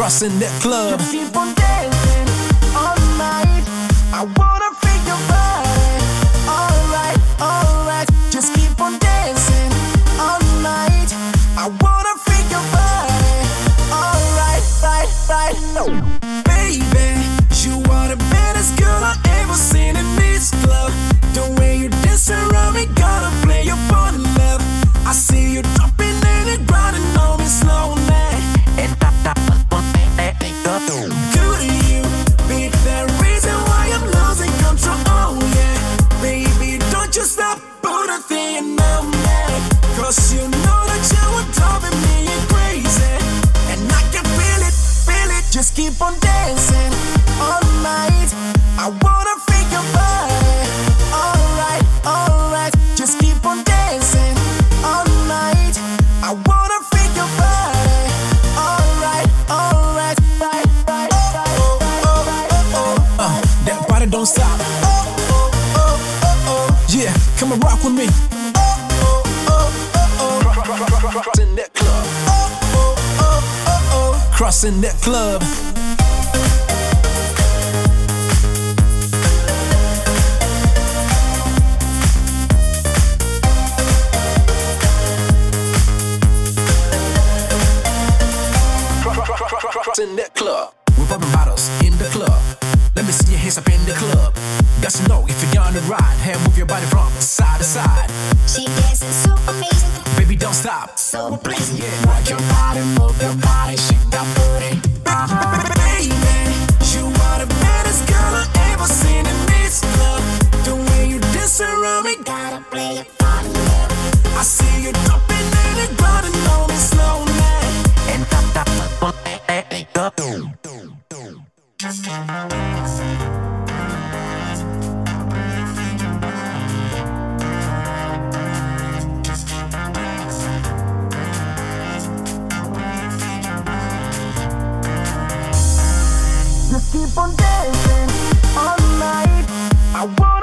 crossing that club. Just keep on dancing all night. I wanna feel your body. Alright, alright. Just keep on dancing all night. I wanna feel your body. Alright, right, right. Baby, you are the baddest girl I ever seen in this club. The way you dance around me, gotta play your part of love. I see you dropping in and grinding on me slowly. And good to you, be the reason why I'm losing control. Oh yeah, baby, don't you stop, put a thing on me. Cause you know that you are driving me crazy. And I can feel it, feel it. Just keep on dancing all night. I wanna feel your body. Alright, alright. Just keep on dancing all night. I wanna feel your body. Alright, alright. Right, right, That body don't stop. Yeah, come and rock with me. Crossing that club. Crossing that club. In that club, we're popping bottles in the club. Let me see your hands up in the club. Got to know if you're on the ride. Hand move your body from side to side. She dancing so amazing, Baby, don't stop. so blazing. Yeah, rock your body, move your body, shake that booty. baby, you are the baddest girl I ever seen in this club. The way you dance around me, Gotta play it for love. I see you dropping in and grinding on me slowly. And Just keep on dancing all night. I want